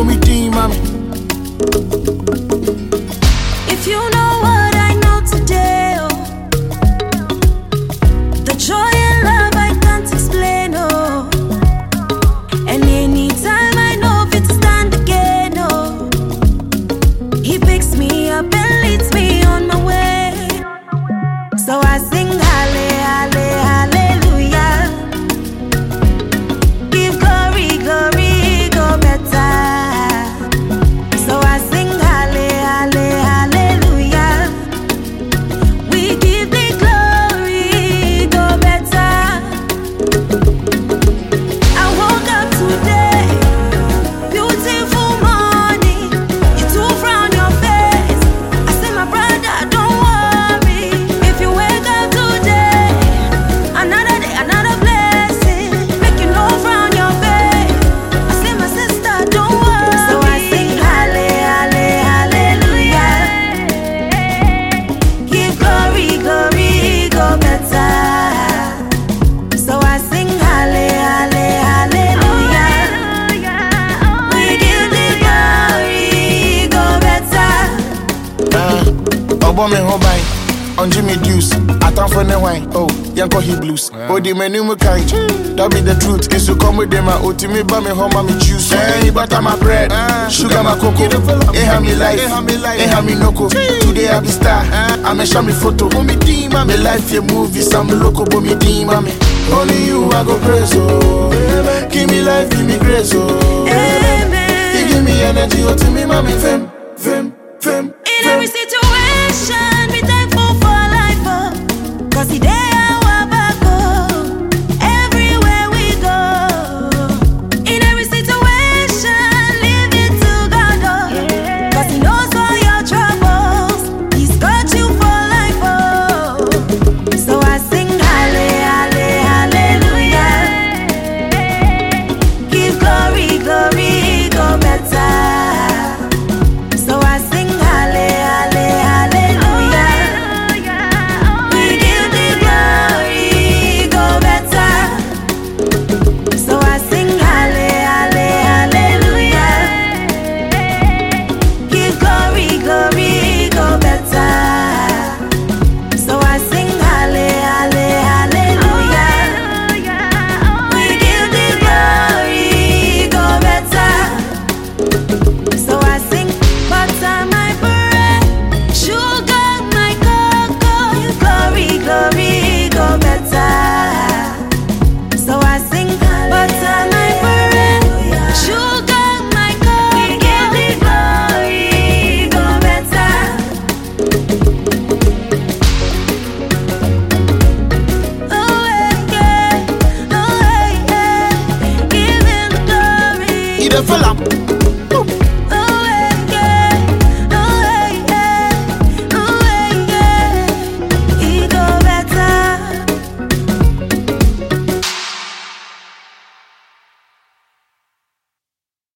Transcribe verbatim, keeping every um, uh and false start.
for me team, mommy. If you know what I know today, oh, the joy and love I can't explain, oh. And anytime I know fit to stand again, oh, he picks me up and leads me on my way. So I sing halle, halle, hallelujah. Give glory, glory, go better. So I sing halle, halle, hallelujah. We give the glory, go better. I woke up today, beautiful morning. You two frown your face. I say, my brother, don't worry. If you wake up today, another day, another blessing. Make you no frown your face. I say, my sister, don't worry. So I sing halle, halle, hallelujah. Give glory, glory, go better. So I sing halle, halle, hallelujah. We give the glory, go better. Ah, Obo me ho bai. On Jimmy Deuce, I time for the wine. Oh, Yanko he blues. Oh, the menu me kind. That be the truth. Is to come with them. Oh, to me, buy me home, me juice. Hey, butter my bread, sugar my cocoa. Eh, have me life, eh, have me no co. Today I be star. I'm a show me photo. Oh, me team, I'm a life, your movie, some local, but me team, mommy. Only you, I go praise, oh. Give me life, give me grace, oh. Amen. You give me energy, oh, to me, mommy, fem, fem, fem. In every situation.